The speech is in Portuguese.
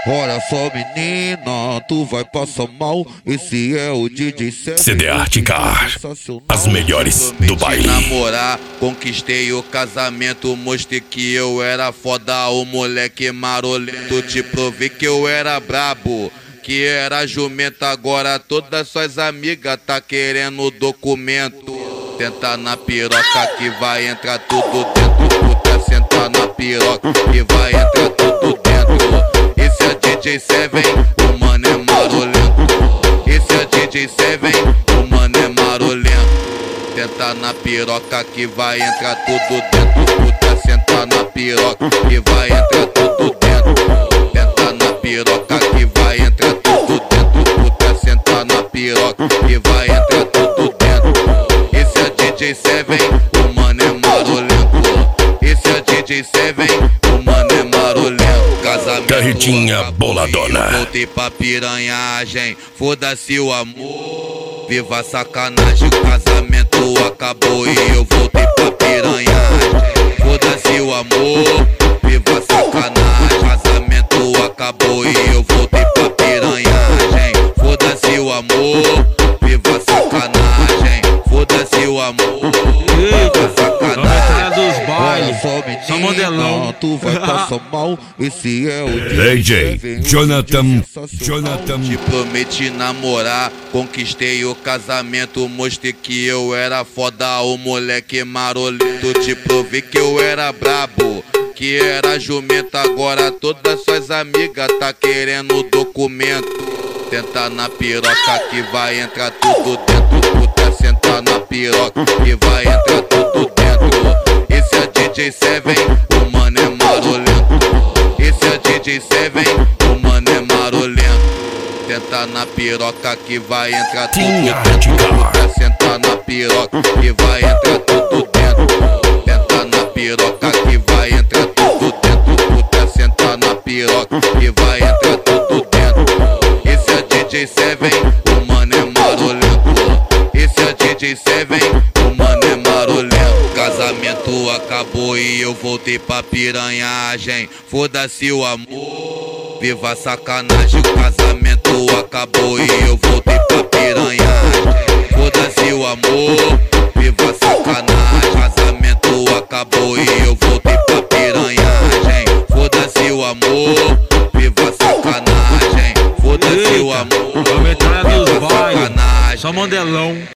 Olha só, menina, tu vai passar mal. Esse é o DJ CD Articar, as melhores do baile. Namorar, conquistei o casamento, mostrei que eu era foda, o moleque marolento, te provei que eu era brabo, que era jumenta, agora todas suas amigas tá querendo documento. Tenta na piroca que vai entrar tudo dentro, puta, senta na piroca que vai entrar tudo dentro. Esse é DJ Seven, o mano é marolento. Esse é DJ Seven, o mano é marolento. Tenta na piroca que vai entrar tudo dentro, puta, senta na piroca que vai entrar tudo dentro. Tenta na piroca que vai entrar tudo dentro, puta, senta na piroca que vai entrar tudo dentro. Esse é DJ Seven, o mano é marolento. Esse é DJ Seven, o mano é marolento. Casamento Carretinha boladona. Voltei pra piranhagem, foda-se o amor. Viva a sacanagem, o casamento acabou e eu voltei pra piranhagem. Foda-se o amor, viva a sacanagem, casamento acabou e eu voltei pra piranhagem. Foda-se o amor, viva a sacanagem, foda-se o amor, viva a sacanagem. Dos bailes, só modelão. Tu vai passar mal. Esse é o DJ Jonathan. Te prometi namorar, conquistei o casamento, mostrei que eu era foda, o moleque marolento, te provei que eu era brabo, que era jumenta, agora todas suas amigas tá querendo documento. Tenta na piroca que vai entrar tudo dentro, puta, senta na piroca que vai entrar tudo dentro. Esse é DJ Seven, o mano é marolento. Esse é DJ Seven, o mano é marolento. Tenta na piroca que vai entrar tudo dentro, puta, senta na piroca que vai entrar tudo dentro. Tenta na piroca que vai entrar tudo dentro, puta, senta na piroca que vai entrar tudo dentro. Esse é DJ Seven, o mano é marolento. Esse é DJ Seven, o mano é marolento. Casamento acabou e eu voltei pra piranhagem. Foda-se o amor, viva a sacanagem, o casamento acabou e eu voltei pra piranhagem. Foda-se o amor, viva a sacanagem, casamento acabou e eu voltei pra piranhagem. Foda-se o amor, viva a sacanagem, foda-se o amor, Vou entrar nos bailes, sacanagem. só modelão.